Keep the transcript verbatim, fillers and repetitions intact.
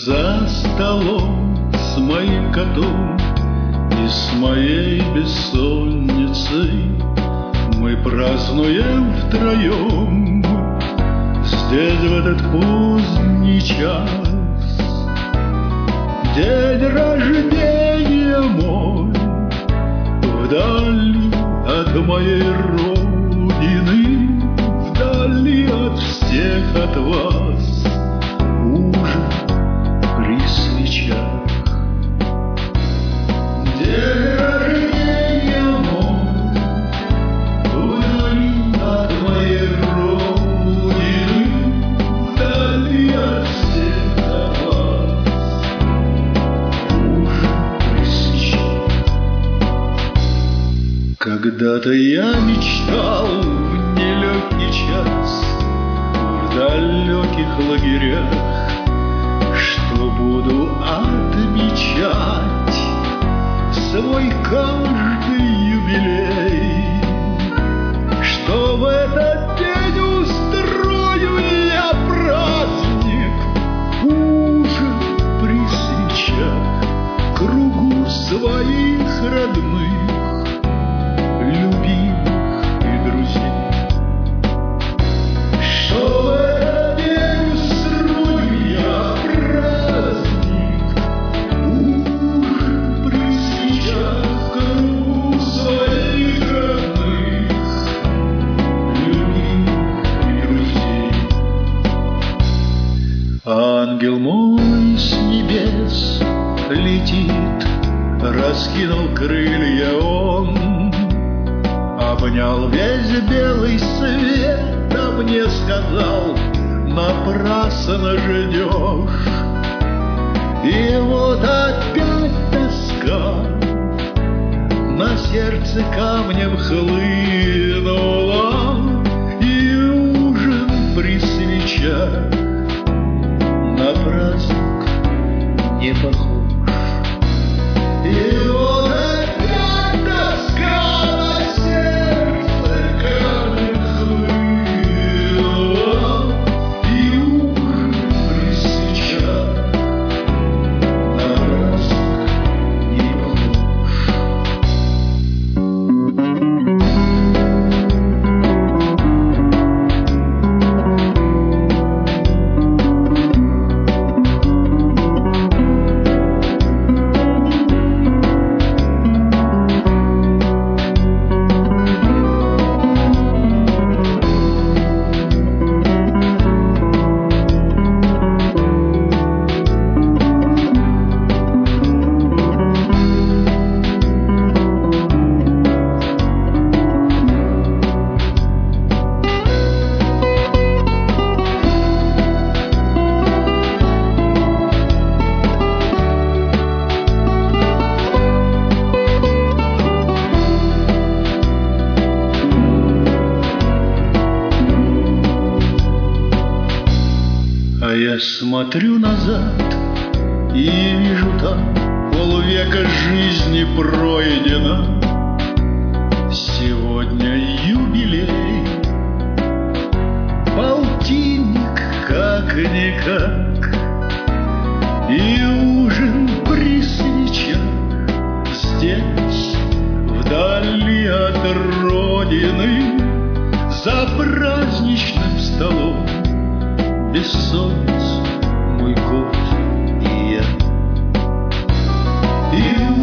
За столом с моим котом и с моей бессонницей мы празднуем втроем здесь в этот поздний час. День рождения мой вдали от моей родины, вдали от всех, от вас, ужин при свечах. День рождения мой вдали от моей родины, вдали от всех, от вас, ужин при свечах. Когда-то я мечтал в нелегкий час в далеких лагерях, что буду отмечать свой каждый юбилей, что в этот день устрою я праздник, ужин при свечах, в кругу своих родных, любимых и друзей. Что в этот день устрою я праздник, ужин при свечах, в кругу своих родных, любимых и друзей. Ангел мой с небес летит, раскинул крылья он, обнял весь белый свет, а мне сказал: напрасно ждешь. И вот опять тоска на сердце камнем хлынула, и ужин при свечах на праздник не похож. И вот опять тоска на сердце камнем хлынула, и ужин при свечах на праздник не похож. А я смотрю назад и вижу, там полвека жизни пройдено. Сегодня юбилей, полтинник как-никак, и ужин при свечах здесь, вдали от родины, за праздничным столом. Бессонница, мой кот и я. И